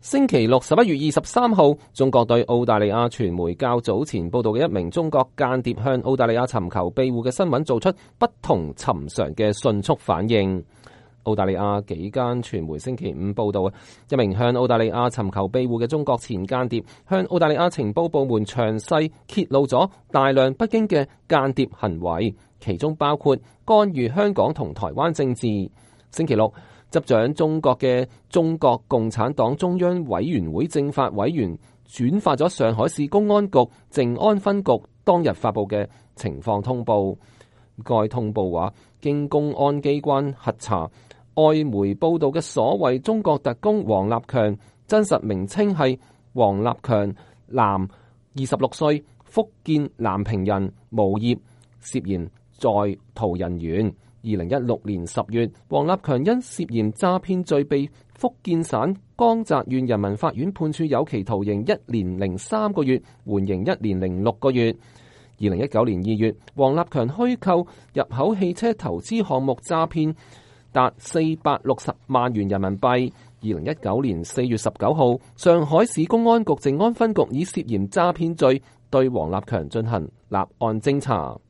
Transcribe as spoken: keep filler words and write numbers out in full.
星期六十一月二十三號，中國對澳大利亞傳媒較早前報道嘅一名中國間諜向澳大利亞尋求庇護嘅新聞做出不同尋常嘅迅速反應。澳大利亞幾間傳媒星期五報道，一名向澳大利亞尋求庇護嘅中國前間諜向澳大利亞情報部門詳細揭露咗大量北京嘅間諜行為，其中包括干預香港同台灣政治。星期六，執掌中國嘅中國共產黨中央委員會政法委員轉發咗上海市公安局靜安分局當日發布嘅情況通報。該通報話，經公安機關核查，外媒報道嘅所謂中國特工王立強，真實名稱係王立強，男，二十六歲，福建南平人，無業，涉嫌在逃人員。二零一六年十月，王立強因涉嫌詐騙罪被福建省江澤縣人民法院判處有期徒刑一年零三個月，緩刑一年零六個月。二零一九年二月，王立強虛構入口汽車投資項目詐騙達四百六十萬元人民幣。二零一九年四月十九號，上海市公安局靜安分局以涉嫌詐騙罪對王立強進行立案偵查。